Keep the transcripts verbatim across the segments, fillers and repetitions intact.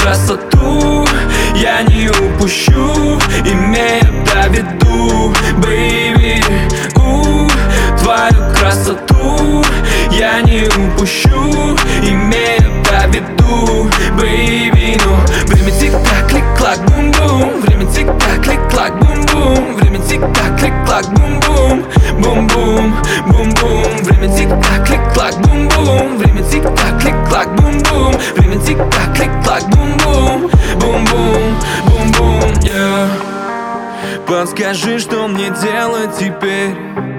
красоту я не упущу, имея в виду, бэйби. У, твою красоту я не упущу, имея в виду, бэйби. Ну, время тик-так, клик-клак, бум-бум. Время тик-так, клик-клак, бум-бум. Время тик-так, клик-клак, бум-бум. Бум-бум, бум-бум. Время тик-так, клик-клак, бум-бум. Время тик-так, клик-клак, бум-бум. Время тик-так, клик-клак, бум-бум. Бум-бум, бум-бум, yeah. Подскажи, что мне делать теперь?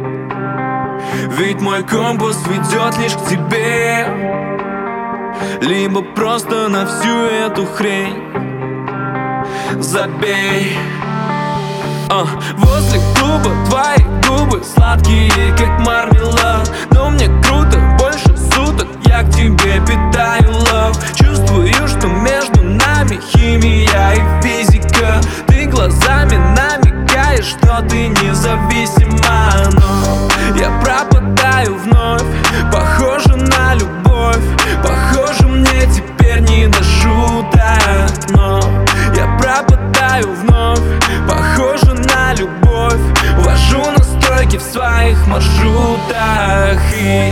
Ведь мой компас ведет лишь к тебе. Либо просто на всю эту хрень забей. Uh, возле клуба твои губы сладкие, как мармелад. Но мне круто, больше суток я к тебе питаю love. Чувствую, что между нами химия и физика. Ты глазами намекаешь, что ты независима. Но я пропадаю вновь, похоже на любовь. Похоже, мне теперь не до шуток. Но я пропадаю вновь, похоже на любовь. Ввожу настройки в своих маршрутах. И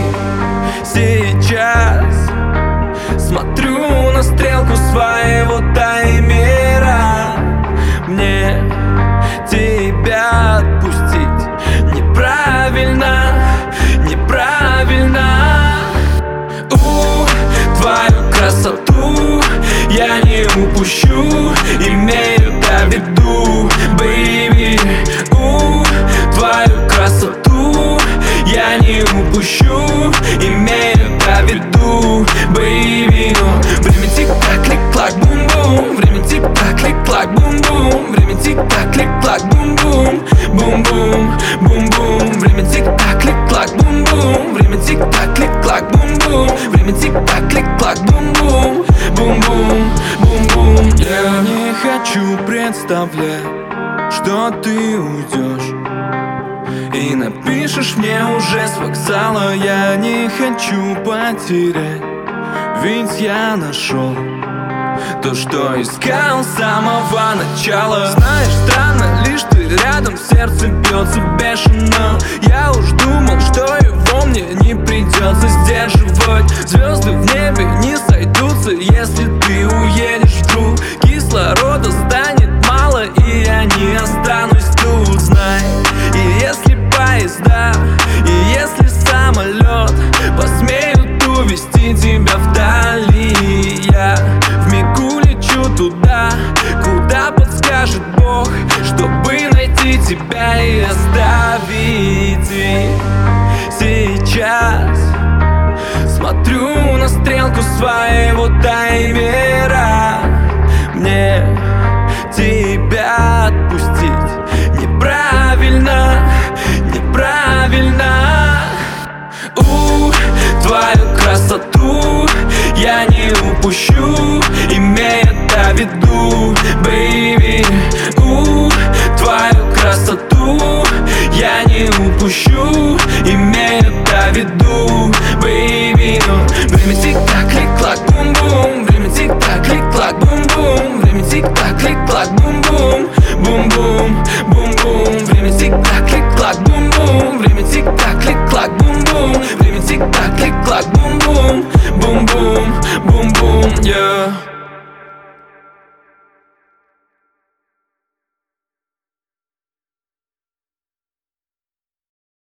сейчас смотрю на стрелку своего таймера. Мне тебя отпустить неправильно, неправильно. У, твою красоту я не упущу, имею в виду, бэйби. У, твою красоту я не упущу, имею в виду, бэйби. Время тик-так, клик-клак, бум-бум. Время тик-так, клик-клак, бум-бум. Время тик-так, клик-клак, бум-бум. Бум-бум, бум-бум. Время тик-так, клик-клак, бум-бум. Время тик-так, клик-клак, бум-бум. Время тик-так, клик-клак, бум-бум. Бум-бум, бум-бум. Я не хочу представлять, что ты уйдешь и напишешь мне уже с вокзала. Я не хочу потерять, ведь я нашел то, что искал с самого начала. Знаешь, странно, лишь ты рядом, сердце бьется бешено. Я уж думал, что его мне не придется сдерживать. Звезды в небе не сойдутся, если ты уедешь вдруг. Кислорода станет мало, и я не останусь тут. Знай, и если поезда, и если самолет посмеют увезти тебя вдали, я вмигу лечу туда, куда подскажет Бог, чтобы найти тебя и оставить. И сейчас смотрю на стрелку своего таймера. Мне тебя отпустить неправильно, неправильно. У, твою красоту я не упущу, имея в виду, бэйби. У, твою красоту я не упущу, имея в виду, бэйби. Время тик-так, клик-клак, бум-бум. Время тик-так, клик-клак, бум-бум. Время тик-так, клик-клак, бум-бум. Бум-бум, бум-бум. Время тик-так, клик-клак, бум-бум. Время тик-так.